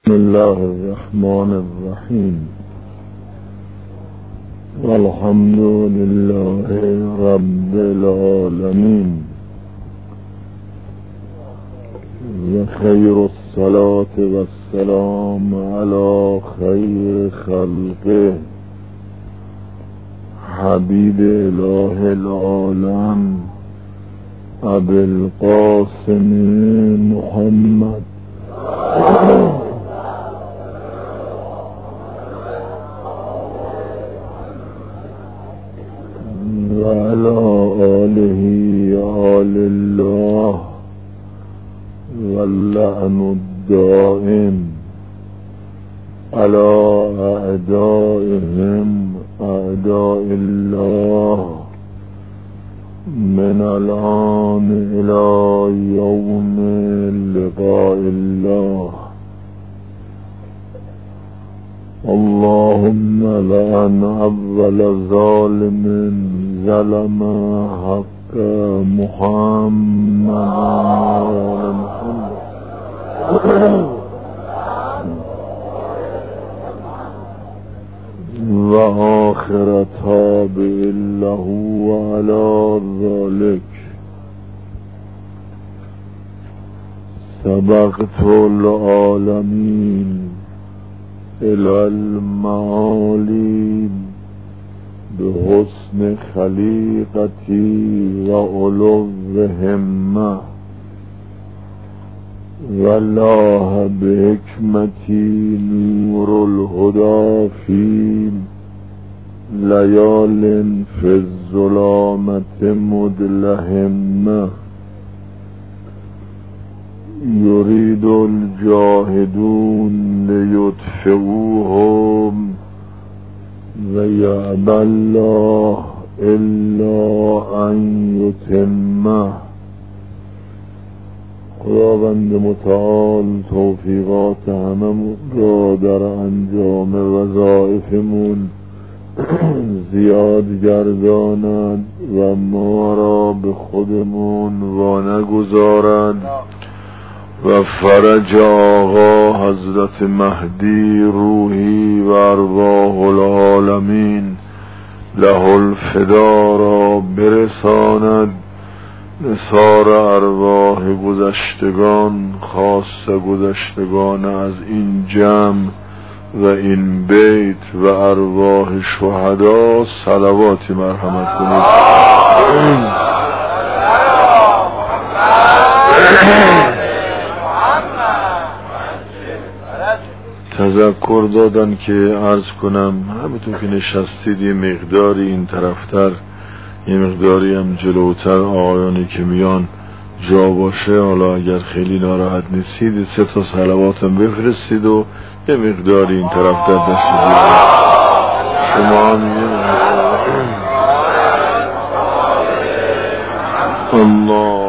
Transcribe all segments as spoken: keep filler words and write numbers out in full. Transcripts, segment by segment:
بسم الله الرحمن الرحیم والحمد لله رب العالمین و خیر الصلاة والسلام علی خیر خلقه حبیب اله العالم ابی القاسم محمد و علی آله آل الله واللعن الدائم علی اعدائهم اعداء الله من الآن الى یوم لقاء الله. اللهم لعن اول ظالم ظلم حق محمد و آخر تابع له و علی ذلك سبقت العالمین الى المعالی بحسن خلیقتی و علو همه والله بحکمتی نور الهدى فی لیال فی الظلامت مدلهمه یرید الجاهدون لیطفئوهم و یأبی الله الا ان یتمه. خداوند متعال توفیقات همه را در انجام وظایفمون زیاد گرداند و ما را به خودمون وانگذارد و فرج آقا حضرت مهدی روحی و ارواح العالمین له الفدا را برساند. نثار ارواح گذشتگان خاصه گذشتگان از این جمع و این بیت و ارواح شهدا صلواتی مرحمت کنید. تذکر دادن که عرض کنم همونطور که نشستید یه مقداری این طرفتر یه مقداری هم جلوتر آقایانی که میان جا باشه، حالا اگر خیلی ناراحت نیستید سه تا صلواتم بفرستید و یه مقداری این طرفتر دستید شما هم الله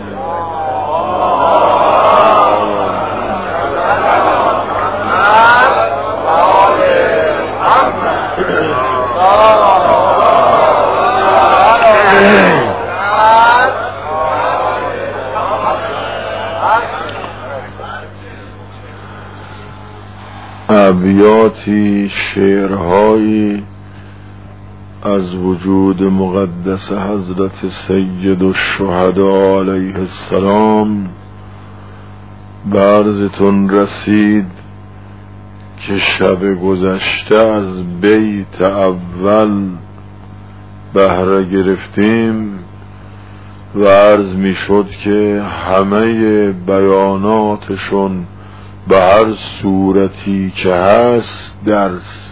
ابیاتی شعرهایی از وجود مقدس حضرت سید الشهدا علیه السلام به عرضتون رسید که شب گذشته از بیت اول بهره گرفتیم و عرض می شد که همه بیاناتشون به هر صورتی که هست درس،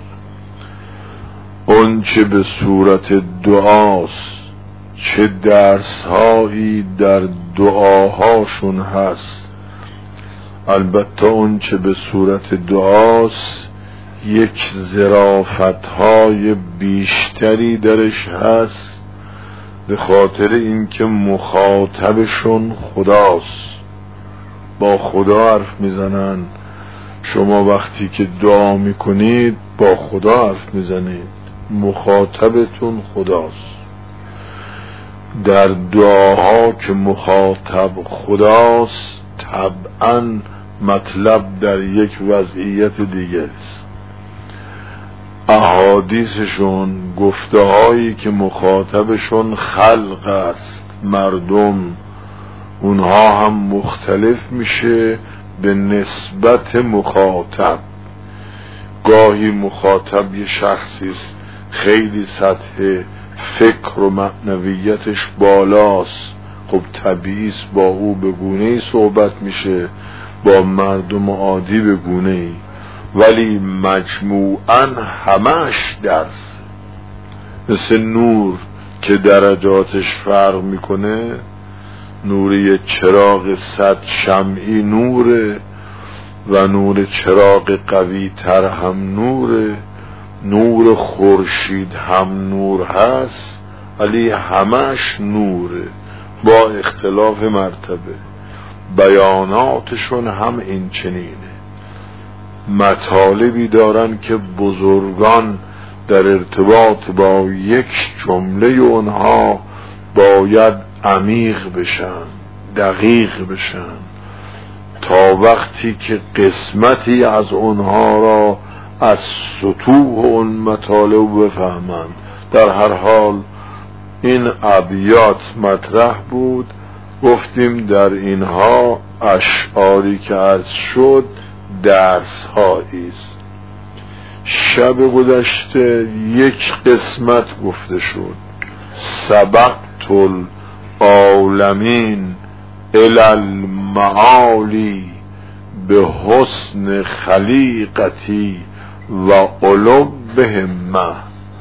اون چه به صورت دعاست چه درس هایی در دعاهاشون هست. البته اون چه به صورت دعاست یک ظرافت های بیشتری درش هست، به خاطر اینکه مخاطبشون خداست، با خدا حرف میزنن. شما وقتی که دعا میکنید با خدا حرف میزنید، مخاطبتون خداست. در دعاها که مخاطب خداست طبعا مطلب در یک وضعیت دیگر است. احادیثشون، گفته هایی که مخاطبشون خلق است، مردم، اونها هم مختلف میشه به نسبت مخاطب. گاهی مخاطب یه شخصی است خیلی سطح فکر و معنویتش بالاست، خب طبیعی است با او به گونه‌ای صحبت میشه، با مردم عادی به گونه‌ای، ولی مجموعاً همش درس. مثل نور که درجاتش فرق میکنه، نور یه چراغ صد شمعی نوره و نور چراغ قوی تر هم نوره، نور خورشید هم نور هست ولی همش نوره با اختلاف مرتبه. بیاناتشون هم این چنینه، مطالبی دارن که بزرگان در ارتباط با یک جمله اونها باید عمیق بشن، دقیق بشن، تا وقتی که قسمتی از اونها را از سطوح اون مطالب بفهمند. در هر حال این ابیات مطرح بود، گفتیم در اینها اشعاری که عرض شد درس هایی است. شب گذشته یک قسمت گفته شد، سبقت العالمین الی المعالی به حسن خلیقتی و علو به همه،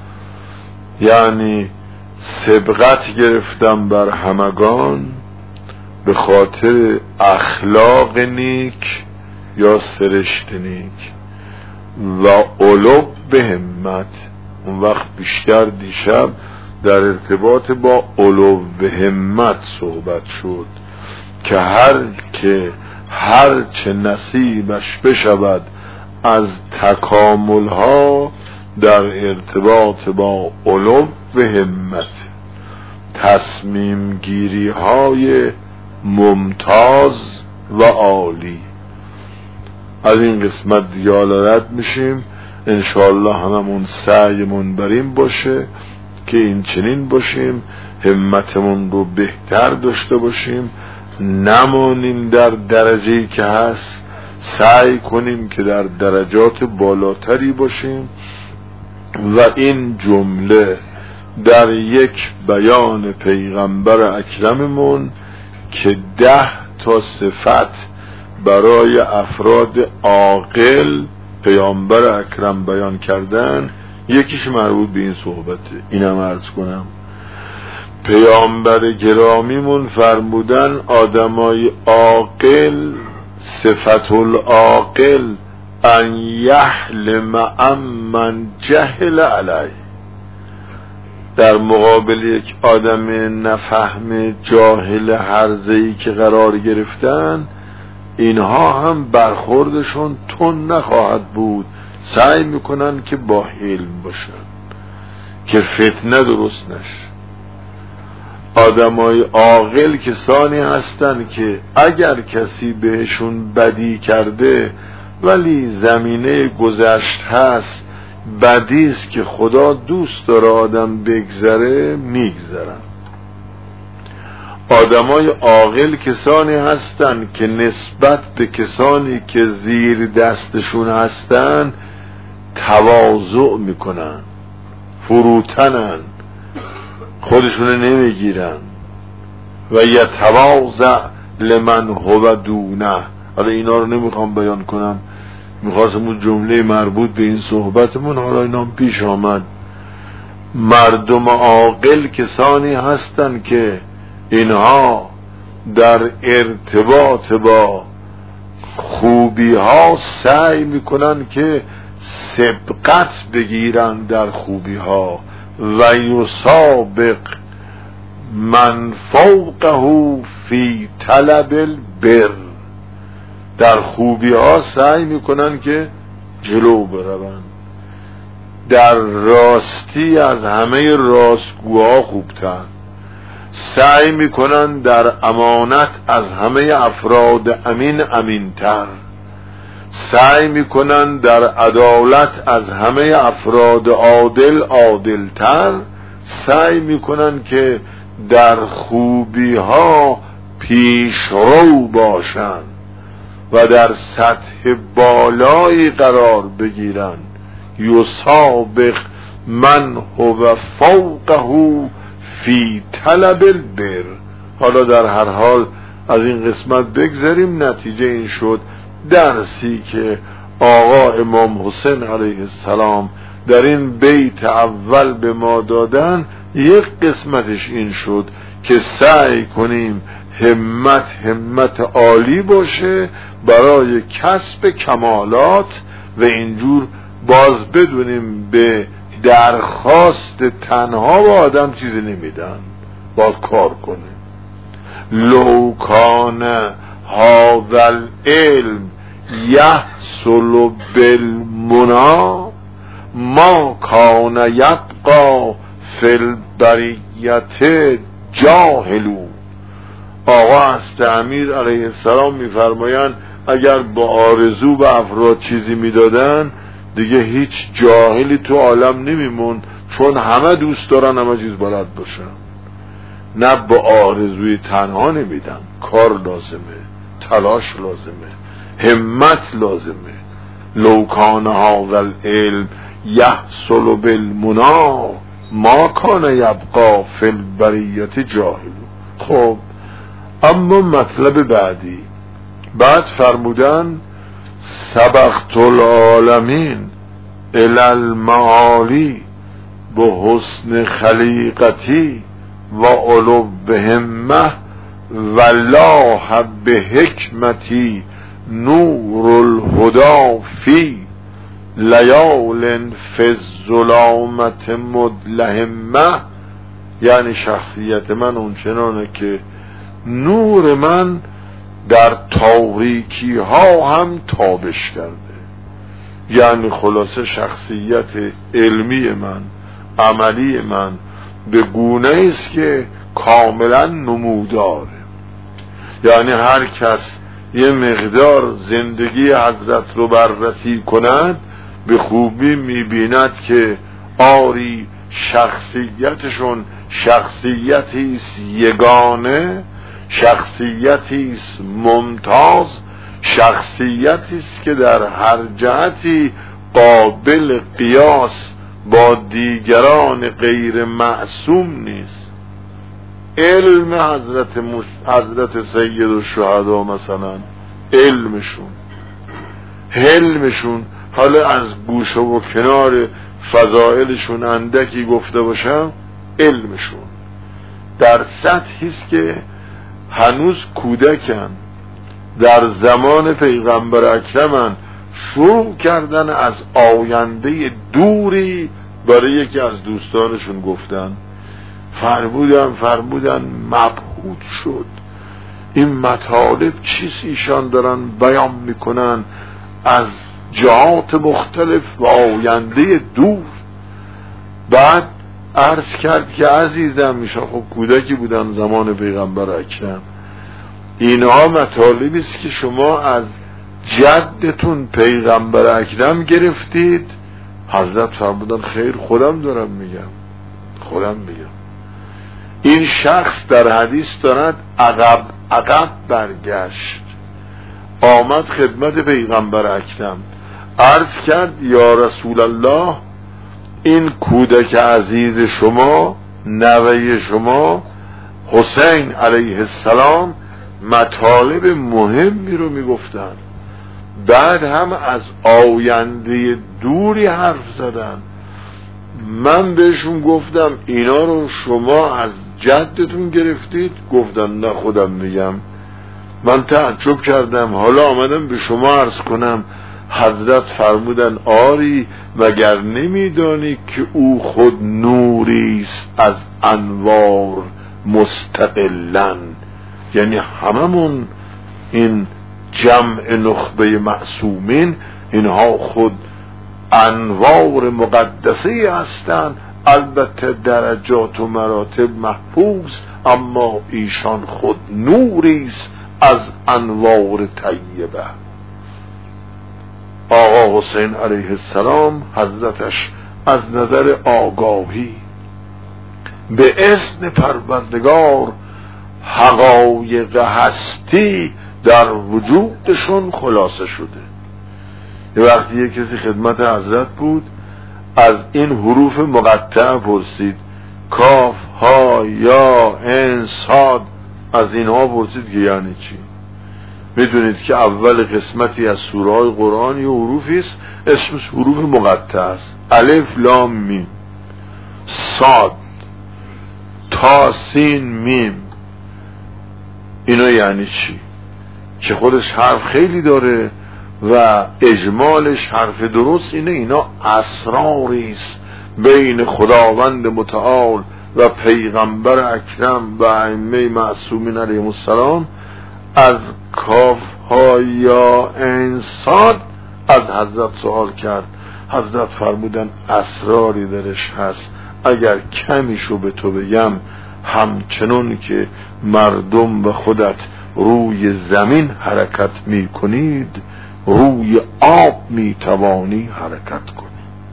یعنی سبقت گرفتم بر همگان به خاطر اخلاق نیک یا سرشت نیک و علو به همت. اون وقت بیشتر دیشب در ارتباط با علو به همت صحبت شد که هر که هر چه نصیبش بشود از تکامل ها در ارتباط با علو به همت، تصمیم گیری های ممتاز و عالی. از این قسمت دیال رد میشیم، انشاءالله هممون سعیمون بر این باشه که این چنین باشیم، همتمون رو بهتر داشته باشیم، نمانیم در درجه‌ای که هست، سعی کنیم که در درجات بالاتری باشیم. و این جمله در یک بیان پیغمبر اکرممون که ده تا صفت برای افراد عاقل پیامبر اکرم بیان کردن، یکیش مربوط به این صحبته. اینم عرض کنم، پیامبر گرامیمون فرمودن آدمای عاقل، صفت العاقل ان یحلم امن جهل علی. در مقابل یک آدم نفهم جاهل هرزه‌ای که قرار گرفتن، اینها هم برخوردشون تون نخواهد بود، سعی میکنن که با حلم باشن که فتنه درست نشه. آدمای عاقل کسانی هستن که اگر کسی بهشون بدی کرده ولی زمینه گذشت هست، بدیست که خدا دوست داره آدم بگذره، میگذرن. آدمای عاقل کسانی هستن که نسبت به کسانی که زیر دستشون هستن تواضع میکنن، فروتنن، خودشون نمیگیرن و یتواضع لمن هو دونه. حالا اینا رو نمیخوام بیان کنم، میخواستم اون جمله مربوط به این صحبتمون، حالا اینا پیش آمد. مردم عاقل کسانی هستن که اینها در ارتباط با خوبی ها سعی میکنن که سبقت بگیرن در خوبی ها و یسابق من فوقه فی طلب البر. در خوبی ها سعی میکنن که جلو بروند، در راستی از همه راستگوها خوبتر، سعی میکنن در امانت از همه افراد امین امینتر، سعی میکنن در عدالت از همه افراد عادل عادلتر، سعی میکنن که در خوبی ها پیشرو باشن و در سطح بالایی قرار بگیرن. یسابق من هو فوقه فی طلب البر. حالا در هر حال از این قسمت بگذاریم. نتیجه این شد درسی که آقا امام حسین علیه السلام در این بیت اول به ما دادن، یک قسمتش این شد که سعی کنیم همت همت عالی باشه برای کسب کمالات و اینجور باز بدونیم به درخواست تنها با آدم چیزی نمیدن، باید کار کنیم. لو کان هذا العلم یحصل بالمنا ما کان یبقى فی البریت جاهلون. آقا استعمیر علیه السلام میفرمایند اگر با آرزو به افراد چیزی میدادن دیگه هیچ جاهلی تو عالم نمیمون، چون همه دوست دارن همه چیز بلد باشن. نه با آرزوی تنها نمیدن، کار لازمه، تلاش لازمه، همت لازمه. لو کان هذا العلم یحصل بالمنا ما کان یبقى فی البریت جاهل. خب اما مطلب بعدی، بعد فرمودن سبقت العالمین الی المعالی به حسن خلیقتی و علو به همه و لاح به حکمتی نور الهدا فی لیال فی الظلامت مدلهمه. یعنی شخصیت من اونچنانه که نور من در تاریکی ها هم تابش کرده. یعنی خلاصه شخصیت علمی من، عملی من به گونه است که کاملا نموداره. یعنی هر کس یه مقدار زندگی حضرت رو بررسی کند به خوبی میبیند که آری شخصیتشون شخصیتی است یگانه، شخصیتی است ممتاز، شخصیتی است که در هر جهتی قابل قیاس با دیگران غیر معصوم نیست. علم حضرت مش... حضرت سید الشهدا مثلا، علمشون علمشون حالا از گوشه و کنار فضائلشون اندکی گفته باشم، علمشون در سطحی است که هنوز کودکن، در زمان پیغمبر اکرمن، شروع کردن از آینده دوری برای یکی از دوستانشون گفتن. فرمودن فرمودن مبهوت شد این مطالب چیست ایشان دارن بیان میکنن از جهات مختلف و آینده دور. بعد عرض کرد که عزیزم، ایشان خب کودکی بودن زمان پیغمبر اکرم، اینها مطالبی است که شما از جدتون پیغمبر اکرم گرفتید. حضرت فرمودن خیر، خودم دارم میگم، خودم میگم. این شخص در حدیث دارد عقب عقب برگشت، آمد خدمت پیغمبر اکرم، عرض کرد یا رسول الله، این کودک عزیز شما، نوه شما حسین علیه السلام مطالب مهمی رو میگفتن، بعد هم از آینده دوری حرف زدن. من بهشون گفتم اینا رو شما از جدتون گرفتید؟ گفتن نه خودم میگم. من تعجب کردم، حالا آمدم به شما عرض کنم. حضرت فرمودن آری مگر نمیدانی که او خود نوریست از انوار مستقلن. یعنی هممون این جمع نخبه معصومین اینها خود انوار مقدسه هستند، البته درجات و مراتب محفوظ، اما ایشان خود نوریست از انوار طیبه. آقا حسین علیه السلام حضرتش از نظر آگاهی به اذن پروردگار حقایق هستی در وجودشون خلاصه شده. یه وقتی یه کسی خدمت حضرت بود، از این حروف مقطع پرسید، کاف ها یا این صاد، از اینها پرسید که یعنی چی. میدونید که اول قسمتی از سوره های قرآن یه حروفی است اسمش حروف مقطع است، الف لام میم، صاد تا سین میم. اینا یعنی چی؟ که خودش حرف خیلی داره و اجمالش حرف درست اینه. اینا اسراری است بین خداوند متعال و پیغمبر اکرم و ائمه معصومین علیهم السلام. از کاف ها یا این صاد از حضرت سوال کرد، حضرت فرمودن اسراری درش هست، اگر کمیشو به تو بگم همچنون که مردم و خودت روی زمین حرکت می کنید روی آب می توانی حرکت کنی.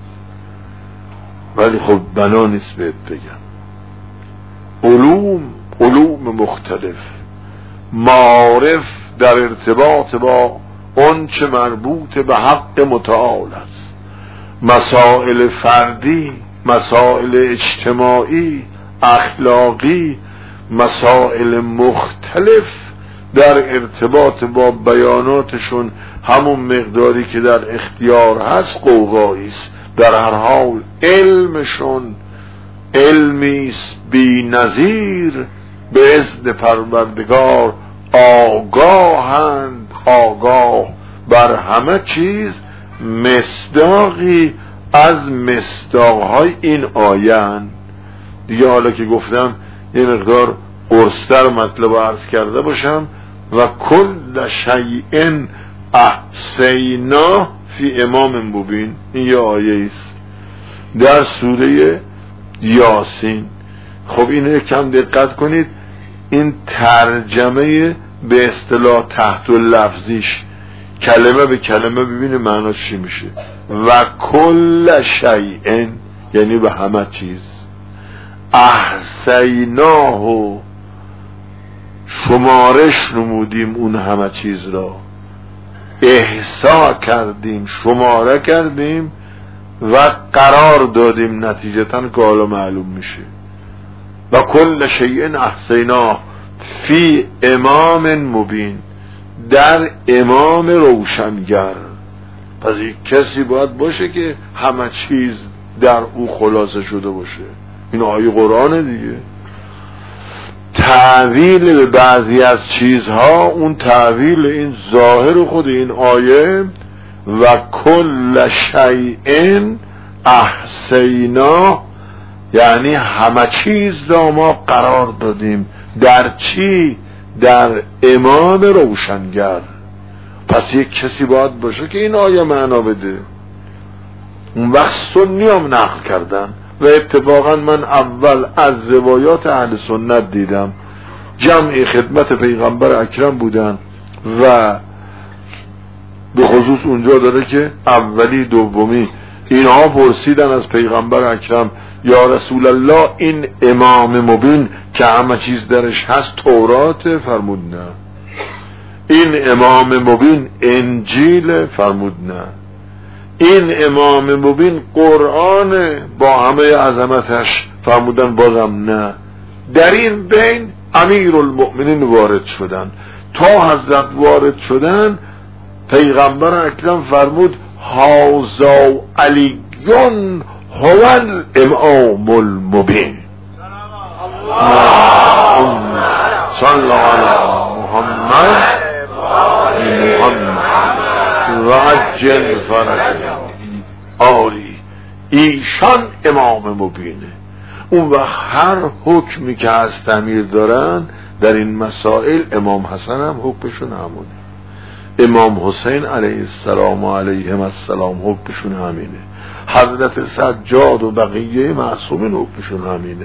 ولی خب بنا نیست بهت بگم. علوم علوم مختلف، معارف در ارتباط با اون چه مربوط به حق متعال است، مسائل فردی، مسائل اجتماعی، اخلاقی، مسائل مختلف در ارتباط با بیاناتشون همون مقداری که در اختیار هست قوقایی است. در هر حال علمشون علمیست بی نظیر، به اذن پروردگار آگاهند، آگاه بر همه چیز. مصداقی از مصداقهای این آیه دیگه. حالا که گفتم یه مقدار قرص‌تر مطلب عرض کرده باشم. و کل شیء احصیناه فی امام مبین، این یه آیه است در سوره یاسین. خب اینو کم دقت کنید، این ترجمه به اصطلاح تحت لفظیش کلمه به کلمه ببینه معنا چی میشه. و کل شیء یعنی به همه چیز. احصیناه شمارش نمودیم اون همه چیز را، احصا کردیم شماره کردیم و قرار دادیم، نتیجتاً که حالا معلوم میشه. و کل شیء احصیناه فی امام مبین، در امام روشنگر. پس یک کسی باید باشه که همه چیز در او خلاصه شده باشه. این آیه قرآنه دیگه. تعویل به بعضی از چیزها اون تعویل این ظاهر خود این آیه و کل شیء احصیناه، یعنی همه چیز را ما قرار دادیم. در چی؟ در امام روشنگر. پس یک کسی باید باشه که این آیه معنا بده. اون وقت سنی هم نقل کردن و اتفاقا من اول از روایات اهل سنت دیدم، جمع خدمت پیغمبر اکرم بودن و به خصوص اونجا داره که اولی دومی اینها پرسیدن از پیغمبر اکرم یا رسول الله این امام مبین که همه چیز درش هست تورات؟ فرمود نه. این امام مبین انجیل؟ فرمود نه. این امام مبین قرآن با همه عظمتش؟ فرمودن بازم نه. در این بین امیر المؤمنین وارد شدن. تا حضرت وارد شدن پیغمبر اکرم فرمود هازا علیون هو الامام المبین. صلی علی محمد محمد و عجل فرجه. آری ایشان امام مبینه. اون وقت هر حکمی که از تعمیر دارن در این مسائل امام حسن هم حکمشون همونه، امام حسین علیه السلام و علیهم السلام حکمشون همینه، حضرت سجاد و بقیه معصومین حکمشون همینه.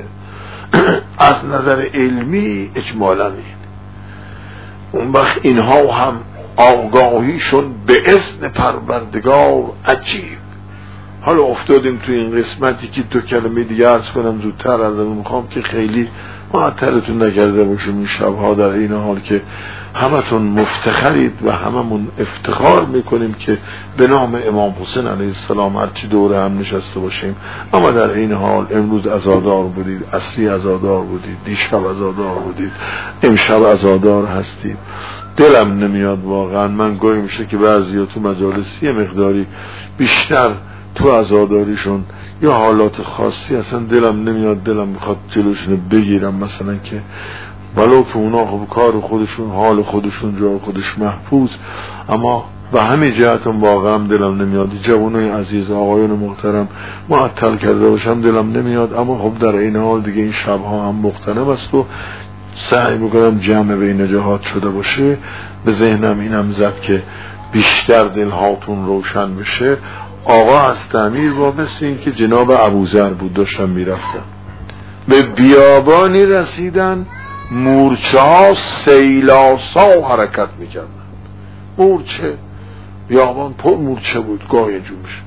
از نظر علمی اجمالا این. اون وقت اینها هم آگاهیشون به اذن پروردگار عجیب. حالا افتادیم تو این قسمتی که تو کلمه دیگه عرض کنم زودتر از اون میخوام که خیلی معطلتون نکرده باشیم این شبها، در این حال که همتون مفتخرید و هممون افتخار میکنیم که به نام امام حسین علیه السلام هرچی دوره هم نشسته باشیم، اما در این حال امروز عزادار بودید، اصلی عزادار بودید، دیشب عزادار بودید، امشب عزادار هستید. دلم نمیاد واقعا، من گاهی میشه که بعضی تو مجالسی مقداری بیشتر تو عزاداریشون یا حالات خاصی اصلا دلم نمیاد، دلم میخواد جلوشون بگیرم، مثلا که ولو که اونا خب کار خودشون، حال خودشون، جای خودش محفوظ، اما به همین جهت واقعا دلم نمیاد جوانای عزیز، آقایون محترم معطل کرده باشم، دلم نمیاد. اما خب در این حال دیگه این شبها هم مختلف است و سعی میکنم جمع بین جهات شده باشه. به ذهنم اینم زد که بیشتر دلهاتون روشن بشه. آقا از تعمیر با مثل این که جناب ابوذر بود، داشتم میرفتم به بیابانی رسیدن، مورچه ها سیلاسا حرکت میکردن. مورچه، بیابان پر مورچه بود، گاهی جو میشه.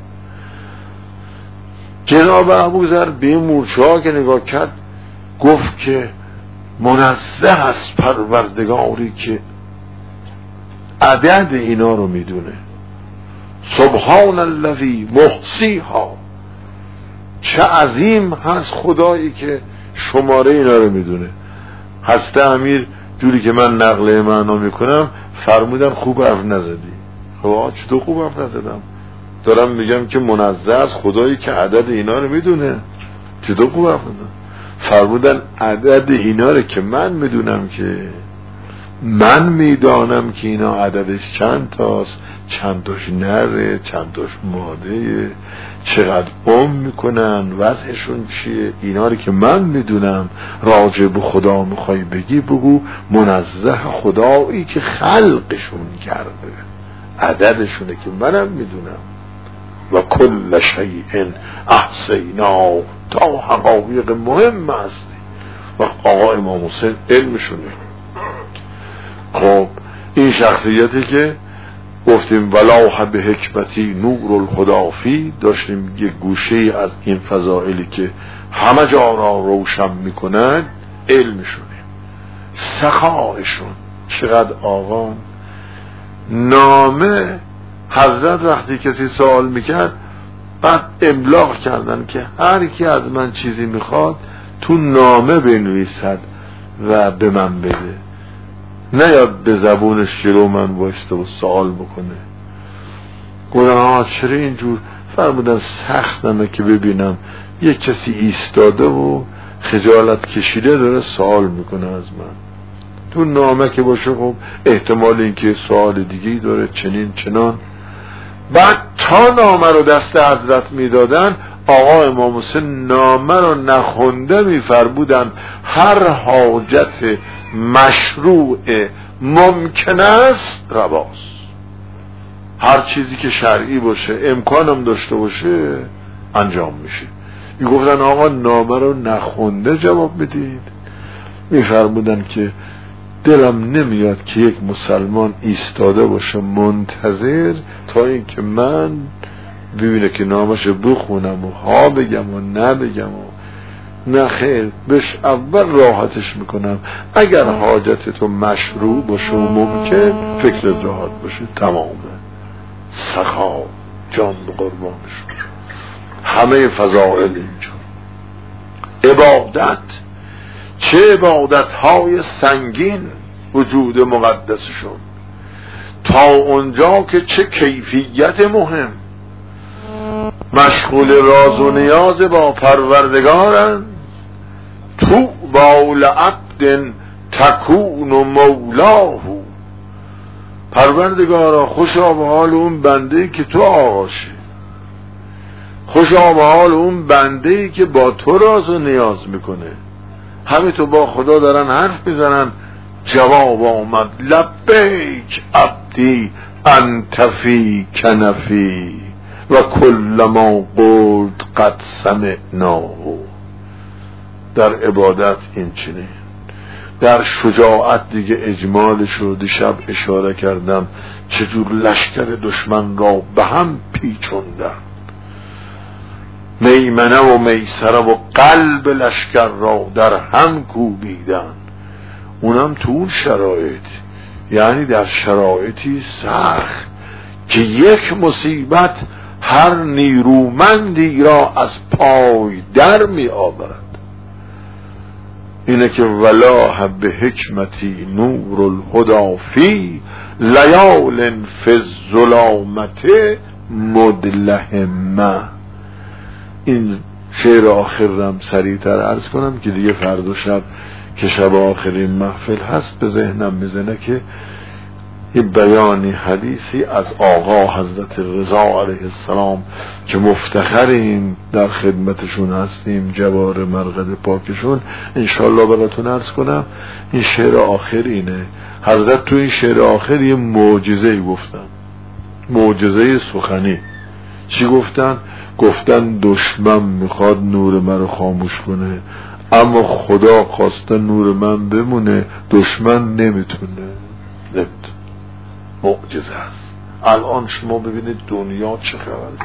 جناب ابوذر به مورچه ها که نگاه کرد گفت که منزه است پروردگاری که عدد اینا رو میدونه، سبحان الذی محصیها، چه عظیم هست خدایی که شماره اینا رو میدونه. حضرت امیر جوری که من نقل معنا میکنم فرمودن خوب حرف نزدی. خب چطور خوب حرف نزدم؟ دارم میگم که منزه است خدایی که عدد اینا رو میدونه، چطور خوب حرف نزدم؟ فرمودن عدد اینا رو که من میدونم، که من میدانم که اینا عددش چند تاست، چند تاش نره، چند تاش ماده، چقدر عمر میکنن، وضعشون چیه، اینا رو که من میدونم. راجع به خدا میخوای بگی بگو منزه خدایی که خلقشون کرده، عددشونه که منم میدونم. و کل شیء احصینا، تا حقایق مهم هستی. و آقا امام حسین علمشونه. خب این شخصیتی که گفتیم ولاح به حکمتی نور الهدی فی، داشتیم یک گوشه از این فضائلی که همه جا را روشن میکنن، علمشونه، سخایشون. چقدر آقا نامه حضرت وقتی کسی سوال میکرد بعد ابلاغ کردن که هر کی از من چیزی میخواد تو نامه بنویسد و به من بده، نیاد به زبونش جلو من بایسته و سوال بکنه. گفتم آه چرا اینجور؟ فرمودن سختمه که ببینم یک کسی ایستاده و خجالت کشیده داره سوال میکنه از من. تو نامه که باشه خب احتمال اینکه سوال دیگه‌ای داره، چنین چنان. بعد تا نامه رو دست حضرت میدادن، آقا امام حسین نامه رو نخونده میفرمودن هر حاجت مشروع ممکن است رواست. هر چیزی که شرعی باشه، امکانم داشته باشه، انجام میشه. میگفتن آقا نامه رو نخونده جواب بدید. میفرمودن که دلم نمیاد که یک مسلمان ایستاده باشه منتظر تا اینکه من ببینه که نامشو بخونم و ها بگم و نه بگم و نه خیر، بهش اول راحتش میکنم. اگر حاجت تو مشروع باشه و ممکن، فکر راحت باشه، تمامه. سخا جان به قربانش، همه فضائل اینجا. عبادت، چه عبادت های سنگین وجود مقدسشون، تا اونجا که چه کیفیت مهم. مشغول راز و نیاز با پروردگارن. تو با لعبد تکون و مولاه، پروردگارا خوشا به حال اون بنده‌ای که تو آغاشی، خوشا به حال اون بنده‌ای که با تو راز و نیاز میکنه. همین تو با خدا دارن حرف میزنن، جواب آمد لبیک عبدی انت فی کنفی و کل ما قلت قد سمعناه. در عبادت این چنین در شجاعت دیگه اجمالش رو دیشب اشاره کردم، چجور لشکر دشمن را به هم پیچوندن، میمنه و میسره و قلب لشکر را در هم کوبیدن. اونم تو اون شرایط، یعنی در شرایطی سخت که یک مصیبت هر نیرومندی را از پای در می آورد. اینه که ولا حب حکمتی نور الهدی فی لیال فی الظلامت مدلهمه. این شعر آخر رم سریعتر عرض کنم که دیگه فردا شب که شب آخرین محفل هست به ذهنم میزنه که یه بیانی حدیثی از آقا حضرت رضا علیه السلام که مفتخریم در خدمتشون هستیم، جوار مرقد پاکشون، انشالله براتون عرض کنم. این شعر آخر اینه، حضرت تو این شعر آخر یه معجزه‌ای گفتن، معجزه سخنی. چی گفتن؟ گفتن دشمن میخواد نور من رو خاموش کنه، اما خدا خواسته نور من بمونه، دشمن نمیتونه. معجزه است. الان شما ببینید دنیا چه خبره.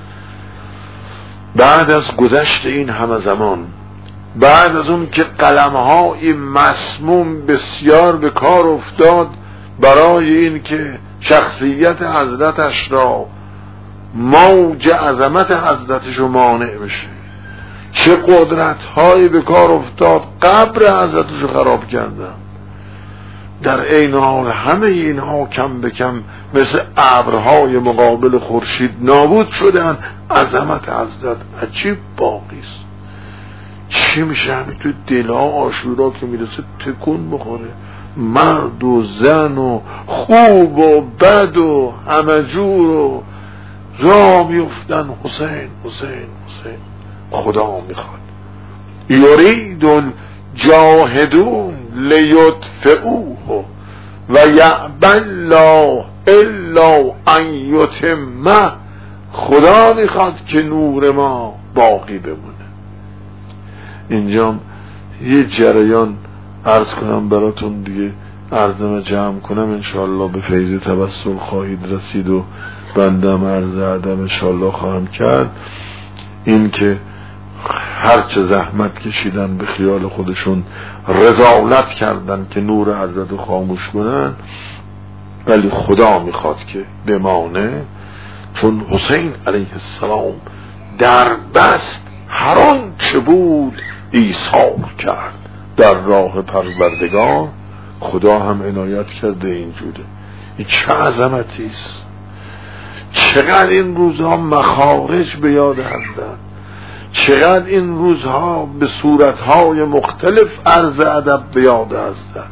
بعد از گذشت این همه زمان، بعد از اون که قلم‌های مسموم بسیار به کار افتاد برای این که شخصیت حضرتش را، موج عظمت حضرتش رو مانع بشه، چه قدرت‌هایی به کار افتاد قبر حضرتش رو خراب کردن، در عین حال همه اینها کم به کم مثل ابرهای مقابل خورشید نابود شدن. عظمت حضرت عجیب باقی است. چی میشه همین تو دلها عاشورا که میرسه تکون میخوره، مرد و زن و خوب و بد و همه جور و راه میفتن حسین حسین حسین. خدا میخواد یرید الجاهدون لیطفئوه و یأبی الله الا ان یتمه. خدا میخواد که نور ما باقی بمونه. اینجا یه جریان عرض کنم براتون دیگه، عرضم جمع کنم، انشاءالله به فیض توسل خواهید رسید و بندم عرض عدم انشاءالله خواهم کرد. این که هرچه زحمت کشیدن به خیال خودشون رذالت کردن که نور حضرت رو خاموش کنن، ولی خدا میخواد که بمانه، چون حسین علیه السلام در بست هر آن چه بود ایثار کرد در راه پروردگار. خدا هم عنایت کرده اینجوره. این چه عظمتی است. چقدر این روزها مخارج به یاد حضرت، چقدر این روزها به صورتهای مختلف عرض ادب به یاد حضرت،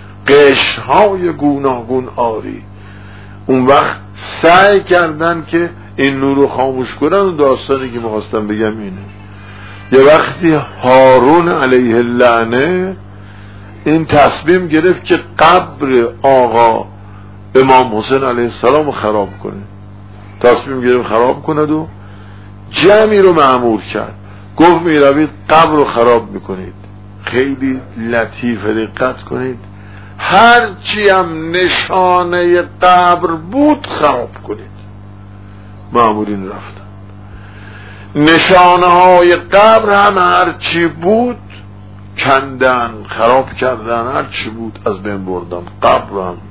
قشرهای گوناگون آری. اون وقت سعی کردن که این نور رو خاموش کنن و داستانی که می‌خواستم بگم اینه. یه وقتی هارون علیه اللعنه این تصمیم گرفت که قبر آقا امام حسین علیه السلام رو خراب کنه، تصمیم گرفت خراب کند و جمعی رو مأمور کرد، گفت میروید قبر رو خراب میکنید. خیلی لطیف دقت کنید، هرچی هم نشانه قبر بود خراب کنید. مأمورین رفتن، نشانه های قبر هم هرچی بود کندن، خراب کردن، هرچی بود از بین بردن، قبر هم.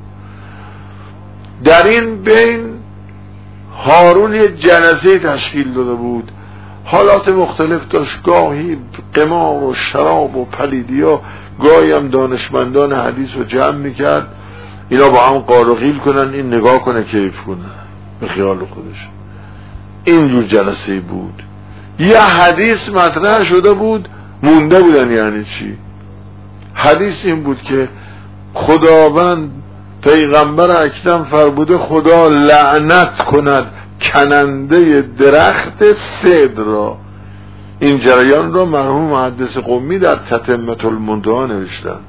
در این بین هارون یه جلسه تشکیل داده بود، حالات مختلف داشت، گاهی قمار و شراب و پلیدی ها، گاهی هم دانشمندان حدیث رو جمع میکرد، اینا با هم قال و قیل کنن، این نگاه کنه کیف کنه به خیال خودش. اینجور جلسه بود. یه حدیث مطرح شده بود، مونده بودن یعنی چی. حدیث این بود که خداوند پیغمبر اکرم فرموده خدا لعنت کند کننده درخت سدر را. این جریان را مرحوم محدث قمی در تتمة المنتهی نوشتن.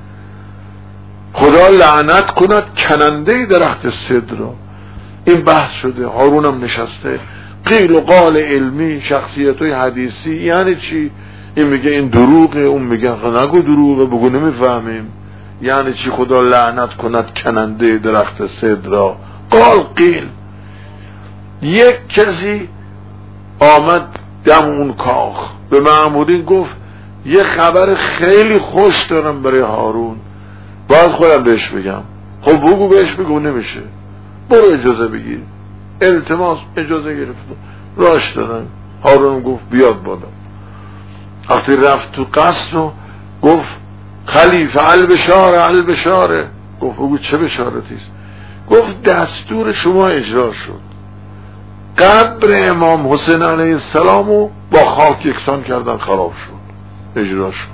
خدا لعنت کند کننده درخت سدر را. این بحث شده، هارون هم نشسته، قیل و قال علمی، شخصیت های حدیثی. یعنی چی؟ این میگه این دروغه، اون میگه نگو دروغه، بگو نمیفهمیم. یعنی چی خدا لعنت کند کننده درخت سدر را؟ قال قیل. یک کسی آمد دم اون کاخ به مأمورین گفت یه خبر خیلی خوش دارم برای هارون، باید خودم بهش بگم. خب بگو بهش بگو. نمیشه، برو اجازه بگیر. التماس اجازه گرفت، راش دادن. هارون گفت بیاد بالا. وقتی رفت تو قصر رو گفت خلیفه البشاره البشاره. گفت بگو چه بشارتیست؟ گفت دستور شما اجرا شد، قبر امام حسین علیه السلام رو با خاک یکسان کردن، خراب شد، اجرا شد.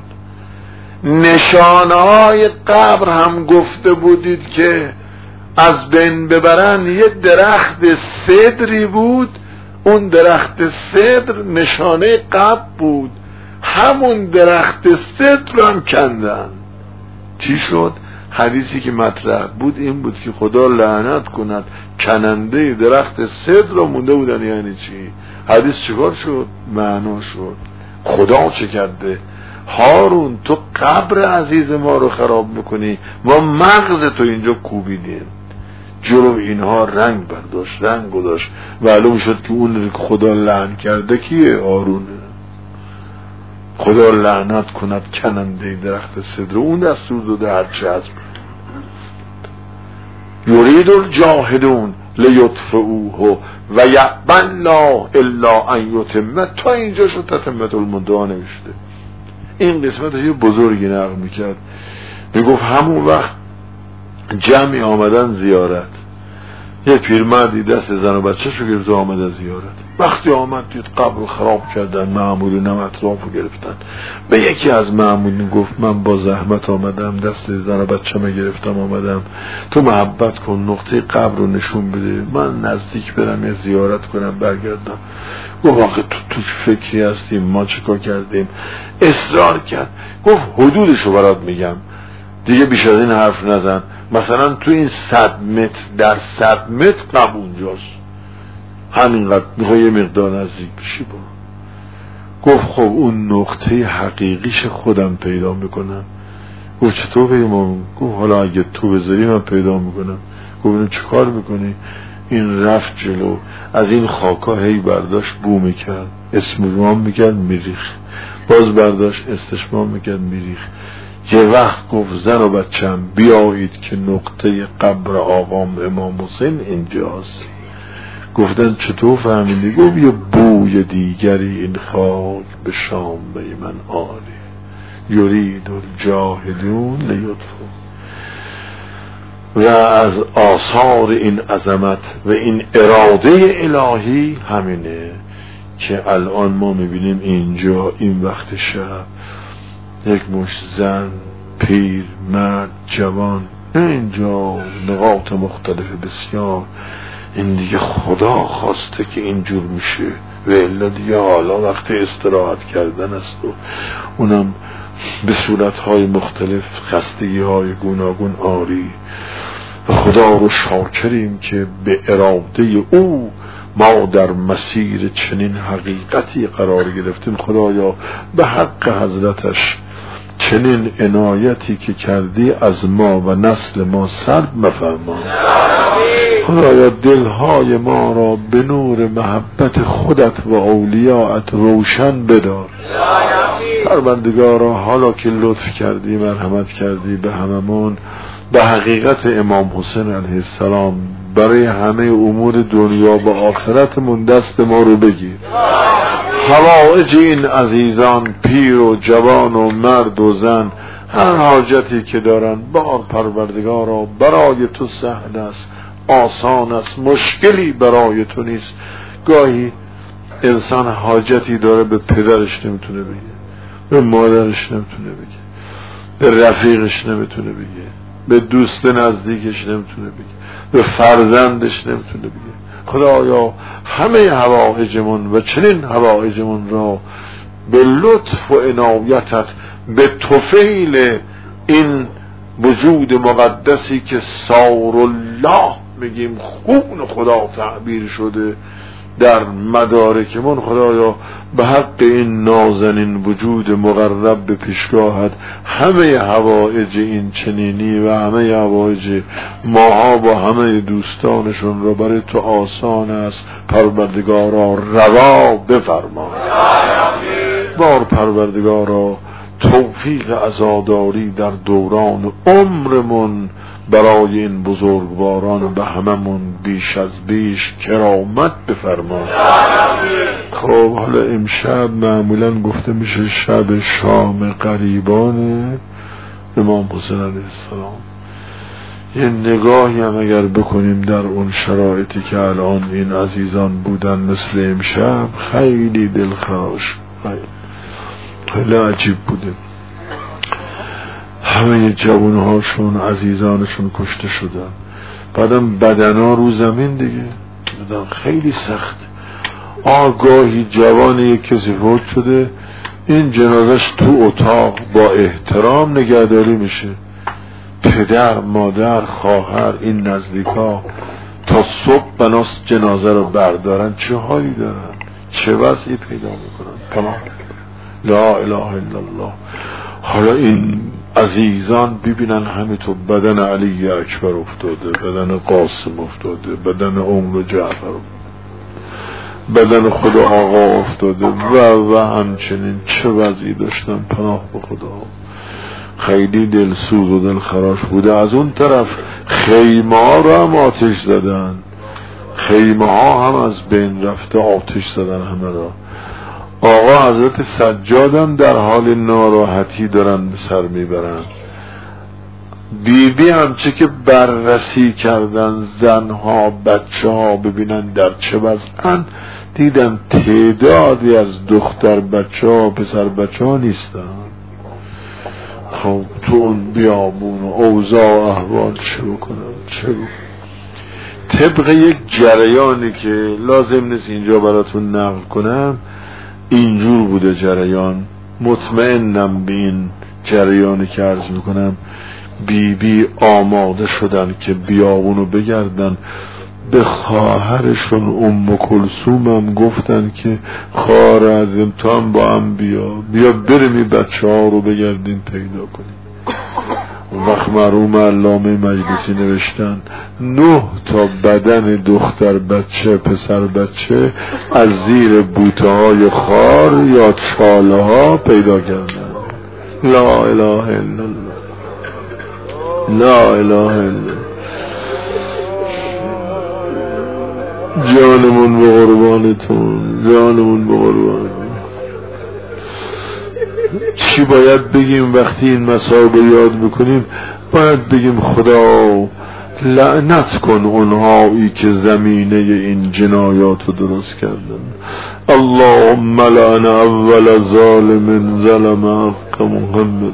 نشانهای قبر هم گفته بودید که از بین ببرن. یه درخت سدری بود، اون درخت سدر نشانه قبر بود، همون درخت سدر هم کندن. چی شد؟ حدیثی که مطرح بود این بود که خدا لعنت کند کننده درخت سدر رو مونده بودن. یعنی چی؟ حدیث چیکار شد؟ معنا شد. خدا چه کرده؟ هارون تو قبر عزیز ما رو خراب میکنی، ما مغز تو اینجا کوبیدیم. جلو اینها رنگ برداشت، رنگ گذاشت، معلوم شد که اون که خدا لعن کرده کیه؟ هارونه. خدا لعنت کند کننده درخت سدر، اون دستور داده هرچه هست. یرید الجاهدون لیطفئوه و یأبی الله الا ان یتم. تا اینجا شد تتمت المدعا نوشته. این قسمت یه بزرگی نقل میکرد، میگفت همون وقت جمعی آمدن زیارت. یه پیرمردی دست زن و بچه شو گرفت و آمد زیارت. وقتی آمد دید قبر رو خراب کردن، مأمورین هم اطراف رو گرفتن. به یکی از مأمورین گفت من با زحمت آمدم، دست زن و بچه ما گرفتم آمدم، تو محبت کن نقطه قبر رو نشون بده، من نزدیک برم یه زیارت کنم برگردم. گفت واقع تو تو فکری هستیم، ما چیکار کردیم؟ اصرار کرد. گفت حدودشو برات میگم، دیگه بیش از این حرف نزن. مثلا تو این صد متر در صد متر قبل اونجاست، همینقدر میخوای یه مقدار نزدیک بشی برو. گفت خب اون نقطه حقیقیش خودم پیدا میکنم. گفت چطور پیدا؟ گفت حالا اگه تو بذاری من پیدا میکنم. گفت چه کار میکنی؟ این رفت جلو، از این خاکا هی برداشت بو میکرد، اسمشمام میکرد میریخ، باز برداشت استشمام میکرد میریخ. یه وقت گفت زن و بچم بیایید که نقطه قبر آقام امام حسین اینجاست. گفتن چطور فهمیدی؟ گفت یه بوی دیگری این خاک به شام به من آری. یرید الجاهدون لیطفئوه. و از آثار این عظمت و این اراده الهی همینه که الان ما میبینیم اینجا این وقت شب یک مش زن، پیر، مرد، جوان، اینجا نقاط مختلف بسیار. این دیگه خدا خواسته که اینجور میشه و الا دیگه حالا وقت استراحت کردن است و اونم به صورتهای مختلف، خستگی های گوناگون آری. و خدا رو شاکریم که به اراده او ما در مسیر چنین حقیقتی قرار گرفتیم. خدایا به حق حضرتش چنین عنایتی که کردی از ما و نسل ما سلب مفرما. خدایا دلهای ما را به نور محبت خودت و اولیاءت روشن بدار. پروردگارا حالا که لطف کردی، مرحمت کردی به هممون، به حقیقت امام حسین علیه السلام برای همه امور دنیا و آخرتمون دست ما رو بگیر. حوائج این عزیزان، پیر و جوان و مرد و زن، هر حاجتی که دارن بار پروردگارا برای تو سهل است، آسان است، مشکلی برای تو نیست. گاهی انسان حاجتی داره به پدرش نمیتونه بگه، به مادرش نمیتونه بگه، به رفیقش نمیتونه بگه، به دوست نزدیکش نمیتونه بگه، به فرزندش نمیتونه بگه. خدایا همه حوائجمون و چنین حوائجمون را به لطف و عنایتت، به طفیل این وجود مقدسی که سار الله میگیم خون خدا تعبیر شده، در مدارکمون خدایا به حق این نازنین وجود مقرب به پیشگاهت همه حوائج این چنینی و همه حوائج ماها با همه دوستانشون رو برای تو آسان است پروردگارا روا بفرما. بار پروردگارا توفیق عزاداری در دوران عمرمون برای این بزرگواران به هممون بیش از بیش کرامت بفرما. خب حالا امشب معمولا گفته میشه شب شام قریبان امام حسین علیه السلام. یه نگاهی هم اگر بکنیم در اون شرایطی که الان این عزیزان بودن مثل امشب خیلی دلخراش، خیلی عجیب بوده. همه جوانهاشون عزیزانشون کشته شدن، بعدم بدنا رو زمین دیگه بدن خیلی سخت. آگاهی جوان یک کسی فوت شده، این جنازش تو اتاق با احترام نگهداری میشه، پدر مادر خواهر این نزدیکا تا صبح بناس جنازه رو بردارن چه حالی دارن، چه وضعی پیدا میکنن. تمام لا اله الا الله. حالا این عزیزان ببینن همینطور بدن علی اکبر افتاده، بدن قاسم افتاده، بدن عمر جعفر افتاده، بدن خود آقا افتاده و و همچنین چه وضعی داشتن. پناه به خدا. خیلی دلسوز و دلخراش بوده. از اون طرف خیمه ها رو هم آتش زدن، خیمه ها هم از بین رفته، آتش زدن همه را. آقا حضرت سجاد هم در حال ناراحتی دارن سر میبرن. بی بی هم چه که بررسی کردن زنها بچه ها ببینن در چه وضعن، دیدن تعدادی از دختر بچه ها پسر بچه ها نیستن. خب تو اون بیابون و اوضاع و احوال چه بکنم چه بکنم. طبق یک جریانی که لازم نیست اینجا براتون نقل کنم اینجور بوده جریان، مطمئنم به این جریانی که عرض میکنم. بی بی آماده شدن که بیابونو بگردن. به خواهرشون ام کلثوم هم گفتن که خواهر عزیزم تو هم با هم بیا بیا بریم این بچه ها رو بگردیم پیدا کنیم. وقت مرحوم علامه مجلسی نوشتن نه تا بدن دختر بچه پسر بچه از زیر بوته های خار یا چاله ها پیدا کردن. لا اله الا الله، لا اله الا الله. جانمون به قربانتون، جانمون به قربان. چی باید بگیم وقتی این مصائب رو یاد میکنیم؟ باید بگیم خدا لعنت کن اونهایی که زمینه این جنایات رو درست کردن. اللهم لعن اول ظالم ظلم حق محمد.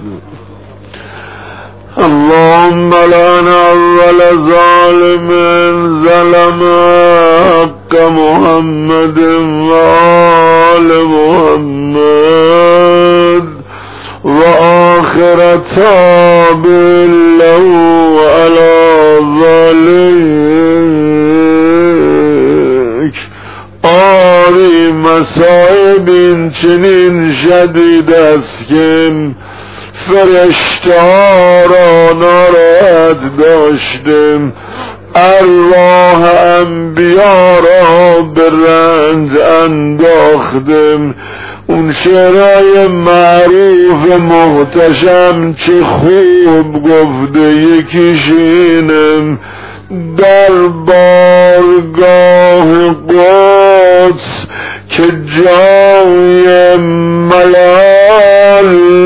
اللهم لعن اول ظالم ظلم حق محمد و آل محمد و آخر تاب له علی ذلک. آری مصائب این چنین شدید است که فرشته ها را ناراحت داشتم، ارواح انبیا را به رنج انداختم. اون شعرهای معروف محتشم چه خوب گفته، یکیش اینم در بارگاه قدس که جای ملال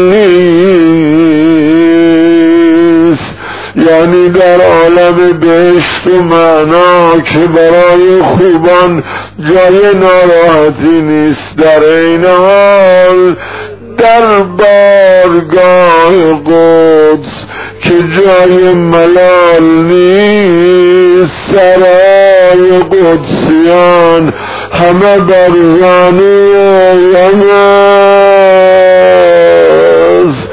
نیست، یعنی در عالم بهشت و معنا که برای خوبان جای ناراحتی نیست، در این حال در بارگاه قدس که جای ملال نیست، سرای قدسیان همه بر زانو یمز.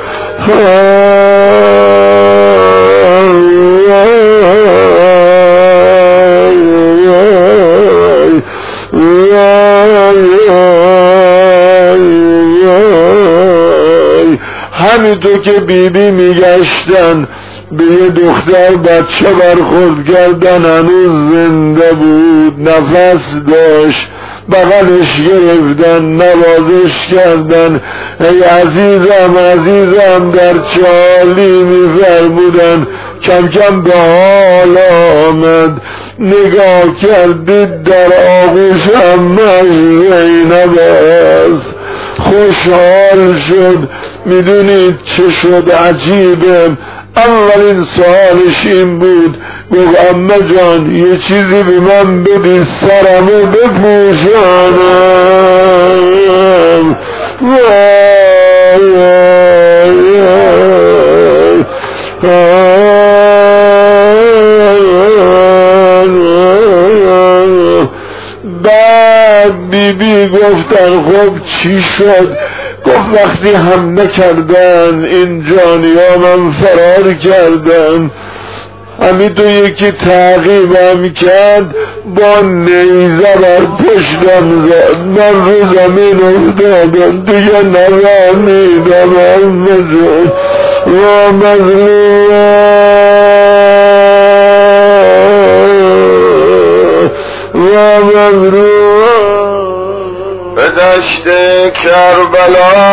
همینطور که بیبی بی میگشتن به یه دختر بچه برخورد کردن، هنوز زنده بود، نفس داشت، بغلش گرفتن، نوازش کردن، ای عزیزم عزیزم در چالی میفرمودن. کم کم به حال آمد، نگاه کردید در آغوش امش زینب است، خوشحال شد. میدونید چه شد؟ عجیبه. اولین سوالش این بود، گفت امه جان یه چیزی به من بدی سرمو بپوشانم. بعد بی بی گفتن خب چی شد؟ گفت وقتی حمله کردن این جانیانم فرار کردن، همینطور یکی تعقیبم کرد با نیزه بر پشتم زد، من رو زمین افتادم دیگه نفهمیدم امه جان و مظلوم و مظلوم. به دشت کربلا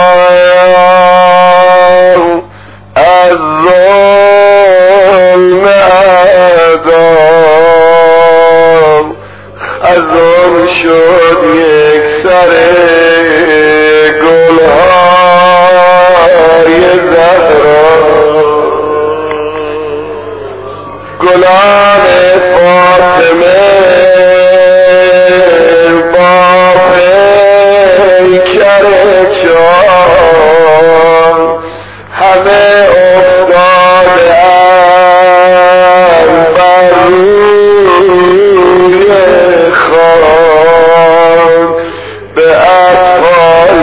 از ظلم اعدام خزان شد یک سر گلهای زهرا، گلان فاطمه همه افتاده ام بر روی خاک، به اطفال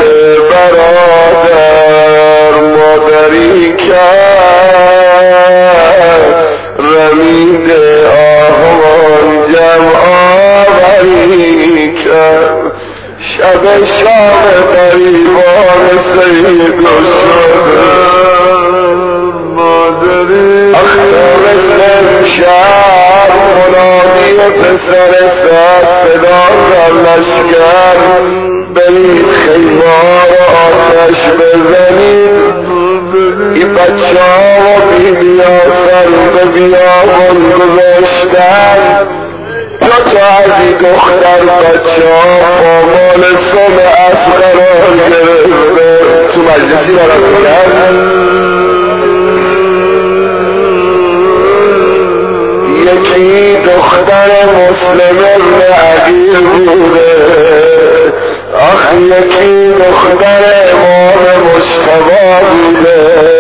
برادر مادری کرد، رمید آهوان جمع آوری کرد. شب شام قریبان سید و اختار شهر منادی پسر سر صدا را لشکر، برید خیمار آتش بزنید، این بچه ها و بیبی ها سر به بیابان گذاشتن. دو تا از این دختر بچه ها پامال سم اصغر را گرفته تو مجلسی را رفتن. یکی دختر مسلم ابن عقیل بوده، آخ یکی دختر امام مجتبی بوده،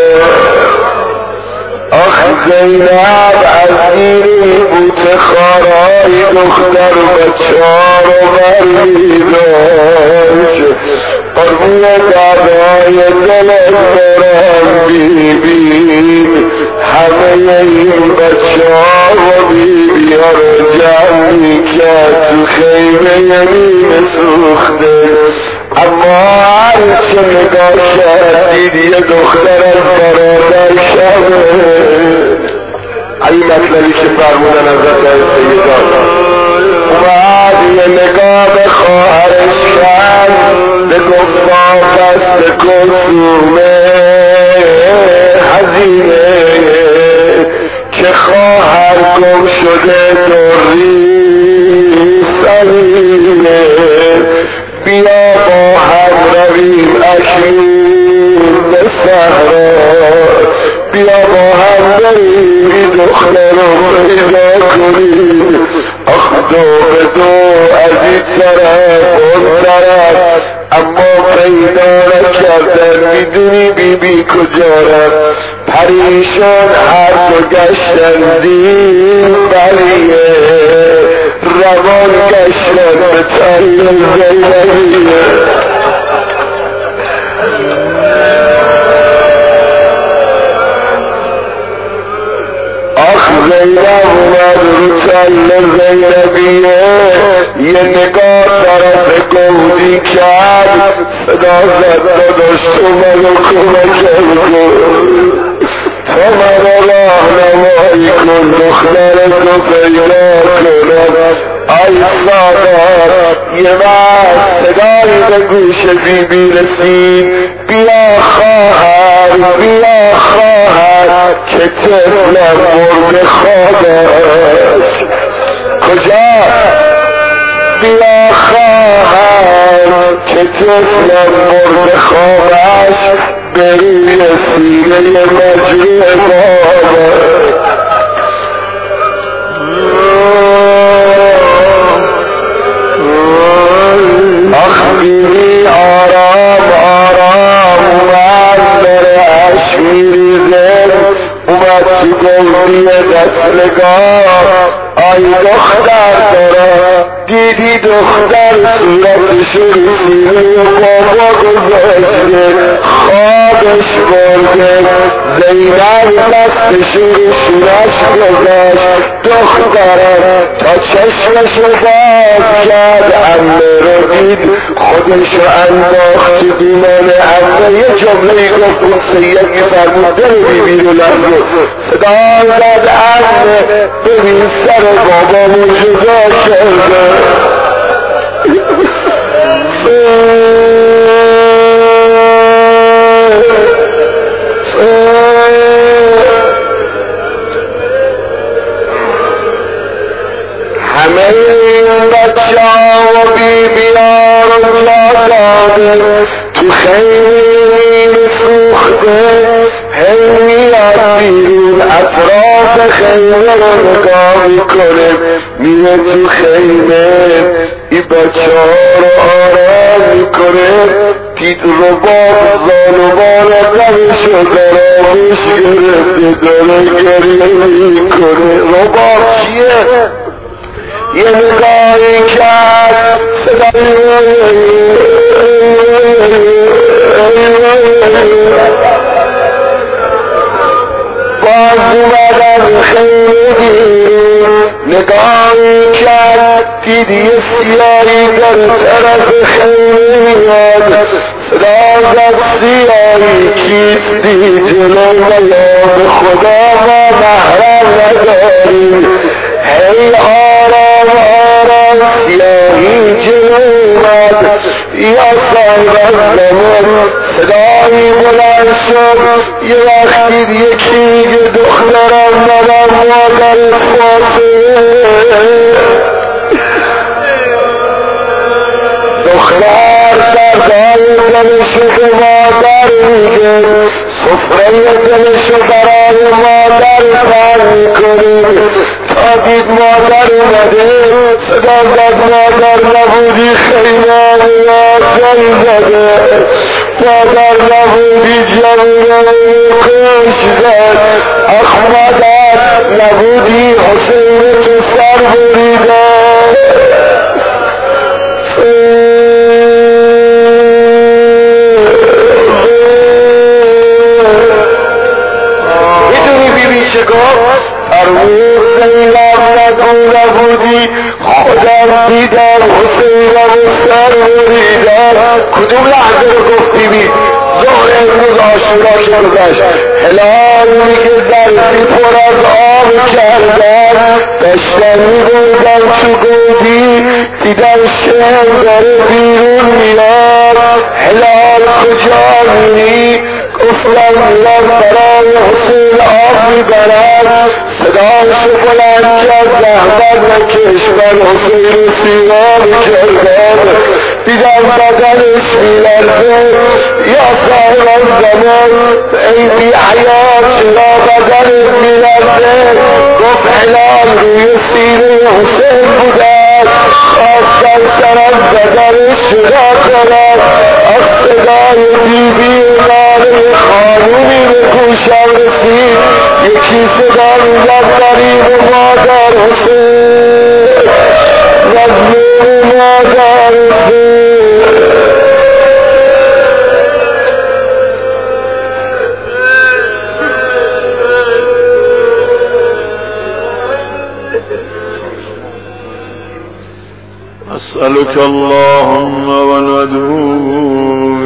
آخ زینب از دیری بوت خارای دختر بچه ها رو بری داشت. قربون دردهای دلت برم بیبی، همه این بچه ها و بیبی ها رو جمع میکرد تو خیمه یمین سوخته. اما هرچه نگاه کردید یه دختر از برادر شبه. این مطلبی که فرمودن از رسای سیدان اومد یه نگاه به خواهرش کرد، به گفتا دست کسومه حزینه که خواهر گم شده دوری سمینه، بیا با هم رویم اکنون به صحرا، بیا با هم بریم این دختر رو پیدا کنیم. آخ دو به دو از این طرف اون طرف، اما پیدا نکردن. میدونی بی بی کجا رفت؟ پریشان هر دو گشتن دین بلیه، روان گشتن به تل زینبیه. آخ زینب اومد رو تل زینبیه، یه نگاه طرف گودی کرد، صدا زد داداش تو منو کمکم کن، تو منو راهنمایی کن، دختر تو پیدا کنم. ای سادات یه وقت صدایی به گوش بی بی رسید، بیا خواهر بیا خواهر که طفلم مرد خوابش. کجا؟ بیا خواهر که طفلم مرد خوابش، به روی سینه مجروح بابش. آخ بیبی آرام آرام اومد بره عشق میریزه، اومد تو گلدی دست نگاه. آی دختر داره دیدی دختر صورتشو رسیده و بابا گذاشته خوابش برده، زینب دستشو رسونش گذاشت. دختره تا چشمشو باز کرد، عمه رو دید خودشو انداخت تو دیمان عمه. یه جمله گفت اون سید میفرمود دل بیبی رو لرزه، صدا زد عمه ببین سر بابا مجزا کرده. همه این بچه ها و بی بیار الله داده تو خیلی سوخته، هی میاد بیرون اطراف خیمه رو نگاه میکنه، میره تو خیمه این بچه ها رو آرام میکنه. دید رباب زانوان قمش و درامش گرفته داره گریه میکنه. رباب چیه؟ یه نگاهی کرد صدای باز اومدن خیلی نگاهی کرد دید یه سیاهی در طرف خیلی میاد. صدا زد سیاهی کیستی جلو میاد، خدا ما محرم نداریم. هی آرام آرام سیاهی جلو اومد، یا صاحب زمان صدایی بلند شد. یه وقتی یکی میگه دخترم منم مادر فاطمه. دختر دردای دلشو به مادر میگه، سفره دلشو برای مادر پر میکنه. تا دید مادر اومده صدا زد مادر نبودی خیلی جایی زده، مادر نبودی جایی کش زد. اخ مادر نبودی حسین تو سر بریده. میدونی بیبی چه گفت؟ فرمود زینب نگو نبودی خودم دیدم حسینم سر بریدم. کدوم لحظه رو گفت بیبی؟ ظهر امروز عاشورا گذشت. هلال میگه درسی پر از آب کردم، داشتم میبردم تو گودی دیدم شهر داره بیرون میاد. هلال کجا میری؟ گفتم میرم برای حسین آب میبرم. صداشو بلند کرد زحمت نکش من حسین سیرا میکردم. دیدم بدنش میلرزه، یا صاحب زمان ای بی حیات چرا بدنش میلرزه؟ گفت هلال روی سینه حسین بودن، خواستم سرم بدنش جدا کنم. از صدای بیبی ناله خانومی به گوشم رسید، یکی صدا میزد قریب مادر حسین، مظلوم مادر حسین. أسألك اللهم وندعوك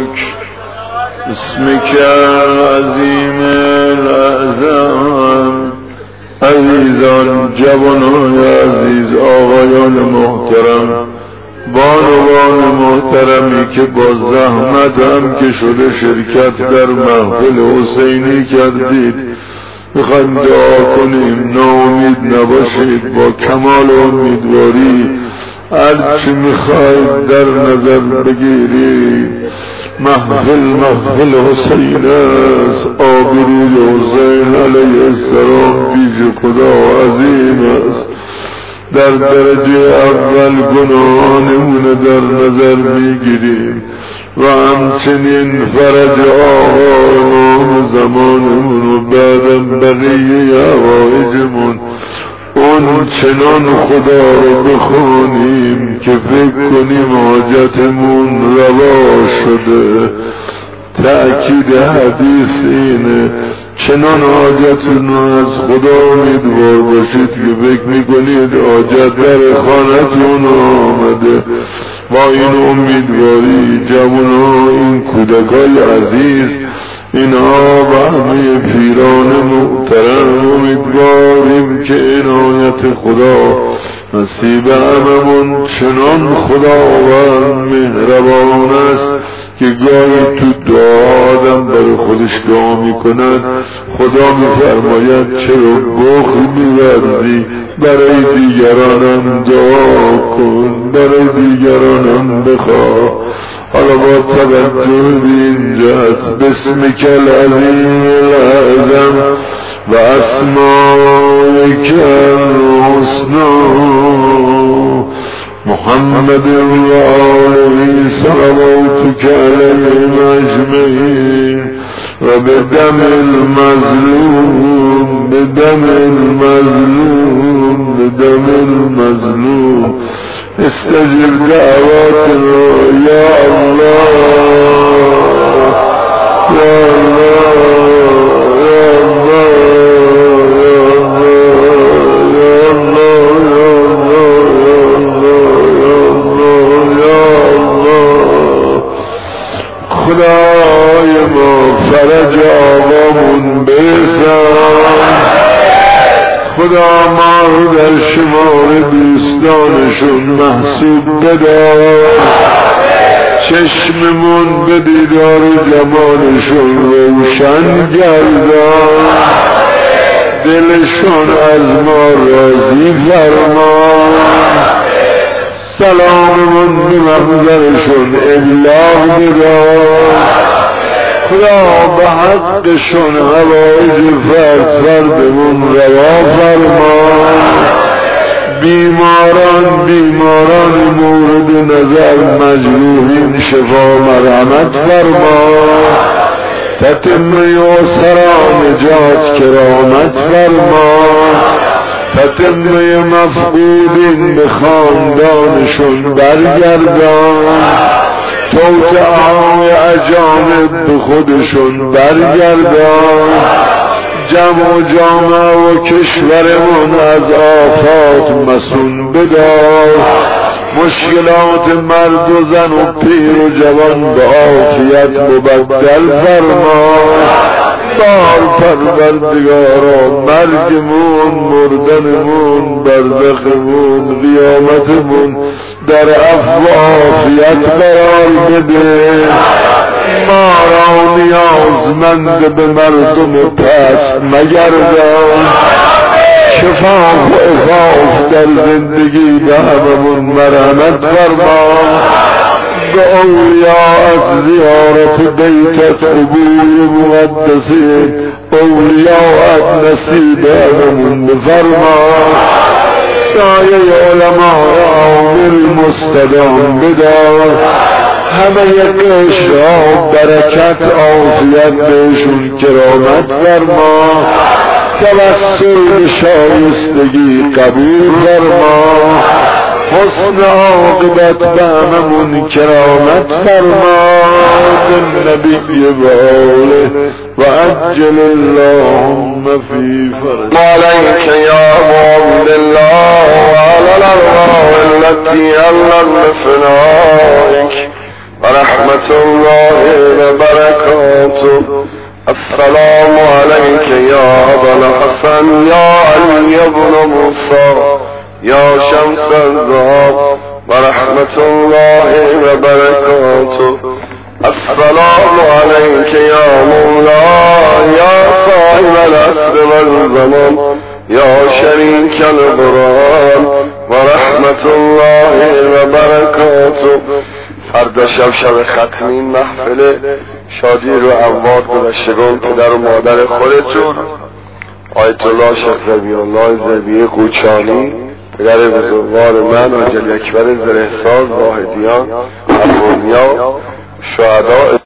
اسمك العظیم الاعظم. عزیزان، جوانان عزیز، آقایان محترم، بانوان محترمی که با زحمت هم که شده شرکت در محفل حسینی کردید، میخوایم دعا کنیم ناامید نباشید، با کمال امیدواری هرچی میخواید در نظر بگیرید. محفل محفل حسین است، آبروی حسین علیه السلام پیش خدا عظیم است. در درجه اول گناهانمون در نظر میگیریم و همچنین فرج آقا امام زمانمون و بعدم بقیه حوائجمون اون چنان خدا رو بخونیم که فکر کنیم حاجتمون روا شده. تأکید حدیث اینه، چنان حاجتون از خدا امیدوار باشید که فکر میکنید حاجت در خانتون آمده. با این امیدواری جوانها، این کودکای عزیز، اینها و همه پیران محترم امیدواریم که عنایت خدا نصیب هممون چنان خداوند مهربان است که گاهی تو دعا آدم برای خودش دعا میکند، خدا میفرماید چرا بخل میورزی، برای دیگرانم دعا کن، برای دیگرانم بخواه. حالا با توجه به این جهت بسمک العظیم الاعظم و اسمائک الحسنا محمد و آله صلواتک علیهم اجمعین و بدم المظلوم بدم المظلوم بدم المظلوم استجب دعواتنا یا الله یا الله یا الله یا الله یا الله یا الله. خدای ما فرج آقامون برسان، خدا ما رو در شمار دوستانشون محسوب بدار، چشممون به دیدار جمالشون روشن گردان، دلشون از ما راضی فرما، سلاممون به محضرشون ابلاغ بدار. خدا به حقشون حوائج فرد فردمون روا فرما، بیماران بیماران مورد نظر مجروحین شفا مرحمت فرما، تتمه اسرا نجات کرامت فرما، تتمه مفقودین به خاندانشون برگردان، توطئه‌های اجانب به خودشون برگردان، جمع و جامعه و کشورمون از آفات مسون بدار، مشکلات مرد و زن و پیر و جوان به عافیت مبدل فرما. بار پروردگارا مرگمون، مردنمون، برزخمون، قیامتمون در عفو و عافیت قرار بده. ما را نیازمند به مردم پست مگردان، شفا و عفاف در زندگی به هممون مرحمت فرما. به اولیاء زیارت بیتت قبول مقدسین، اولیاء نصیب هممون بفرما. سایه علماء عامل مستدام بدار، همه قشرها برکت عافیت بهشون کرامت فرما. توسل شایستگی قبول فرما، حسن عاقبت به هممون کرامت فرما. بالنبی و آله و عجل اللهم فی فرج علیک یا عبد الله و علی الارواح التي علت بفنائک و رحمت الله و برکاته السلام عليك يا أبا الحسن يا علي بن موسى يا شمس الذهب ورحمة الله وبركاته. السلام عليك يا مولاي يا صاحب العصر والزمان يا شريك القرآن ورحمة الله وبركاته. فردا شب شب ختمی محفل شادی رو اموات گذشتگان پدر و مادر خودتون آیت الله شیخ ذبیح الله ذبیح قوچانی پدر بزرگوار من حاج اکبر زرهساز واحدیان افغانیا شهداء